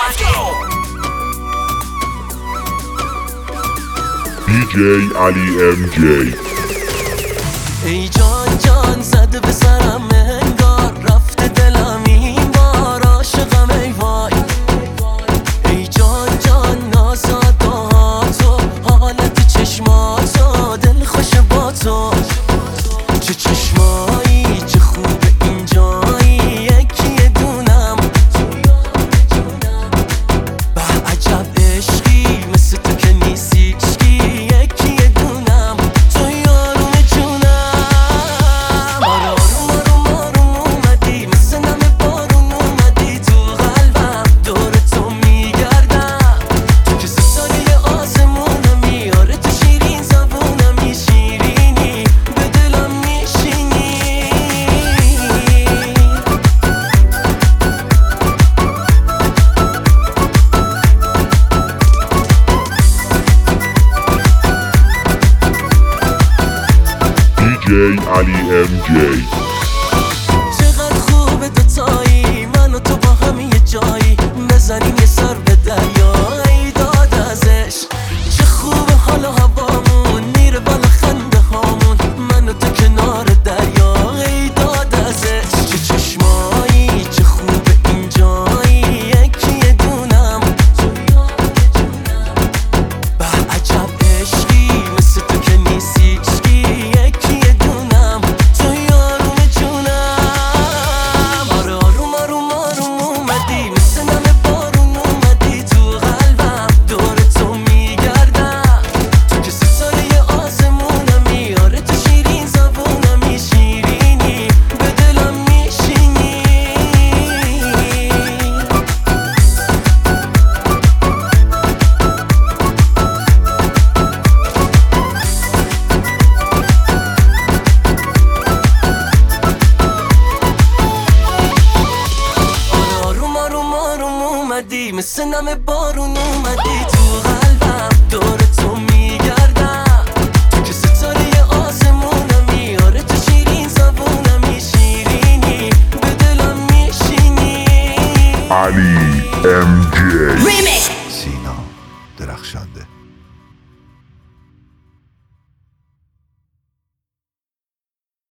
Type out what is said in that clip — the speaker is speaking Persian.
DJ علی MJ. ای جان جان زده به سرم انگار رفته دلم این بار عاشقم ای وای. ای جان جان نازاداتو حالت چشماتو دل خوش با تو. چه چشمایی چه خوب اینجایی یکی دونم. به عجب عشقی مثل تو که نیستی یکی دونم. تو یارون جونم. آروم آروم آروم اومدی مثل نم بارون اومدی تو قلبم دور تو میگردم. تو که ستاره آسمونمی آره تو شیرین زبونمی شیرینی به دلم میشینی. DJ علی MJ. چقدر خوبه دوتایی من و تو با هم یه جایی بزنیم یه سر به دریا. ای داد ازش چه خوبه حال و هوامون میره بالا خنده هامون من و تو کنار دریا. ای داد ازش چه چشمایی چه خوبه اینجایی یکی دونم. به عجب عشقی مثل تو که نیستی یکی دونم. تو یارون جونم. آره آروم آروم آروم اومدی مثل نم بارون اومدی تو قلبم دور تو میگردم. تو که ستاره آسمونمی آره تو شیرین زبونمی شیرینی به دلم میشینی. آروم آروم آروم اومدی مثل نم بارون اومدی تو قلبم دور تو میگردم. تو که ستاره آسمونمی آره تو شیرین زبونمی شیرینی به دلم میشینی. علی MJ. Remix.